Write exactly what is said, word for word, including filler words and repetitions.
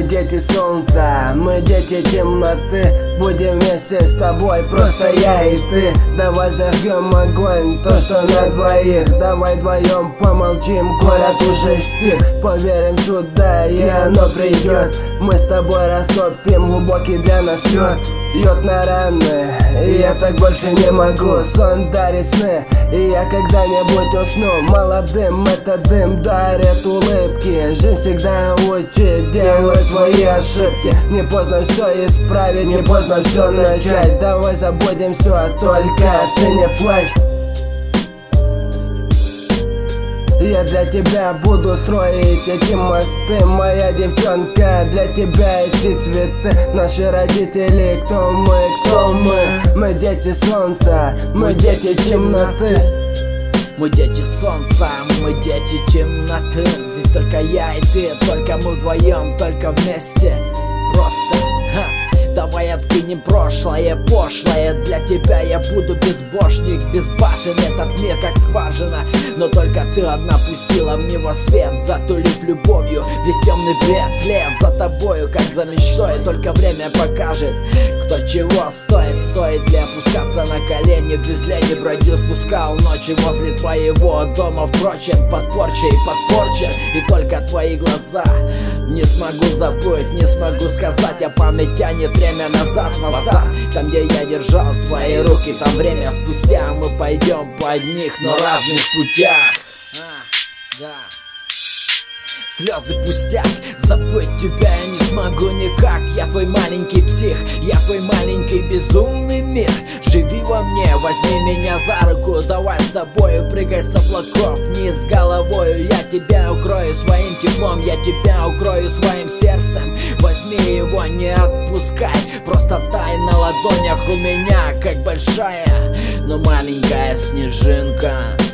дети солнца, мы дети темноты. Будем вместе с тобой, просто я и ты. Давай зажгем огонь, то что на двоих. Давай вдвоем помолчим, город уже стих. Поверим в чудо, и оно придет. Мы с тобой растопим глубокий для нас лед. Йод на раны, и я так больше не могу. Сон дарит сны, и я когда-нибудь усну. Молодым это дым дарит улыбки. Жизнь всегда учит делать свои ошибки. Не поздно все исправить, не поздно все начать. Давай забудем все, только ты не плачь. Я для тебя буду строить эти мосты, моя девчонка, для тебя эти цветы. Наши родители, кто мы, кто мы? Мы дети солнца, мы дети темноты. Мы дети солнца, мы дети темноты. Здесь только я и ты, только мы вдвоем, только вместе. Просто, ха. Давай откинем прошлое, пошлое. Для тебя я буду безбожник, безбашен. Этот мир как скважина, но только ты одна пустила в него свет, затулив любовью весь темный бред. След за тобою, как за мечтой. Только время покажет, кто чего стоит. Стоит ли опускаться на колени, без лени бродил, спускал ночи возле твоего дома. Впрочем, под порчей, под порчей, и только твои глаза не смогу забыть, не смогу сказать, а память тянет время назад, назад. Там, где я держал твои руки, там время спустя мы пойдем по одних, но разных путях. А, да. Слезы пустяк, забыть тебя я не смогу никак. Я твой маленький псих, я твой маленький безумный мир. Живи во мне, возьми меня за руку. Давай с тобою прыгай с облаков вниз головою. Я тебя укрою своим теплом, я тебя укрою своим сердцем. Возьми его, не отпускай, просто тай на ладонях у меня, как большая, но маленькая снежинка.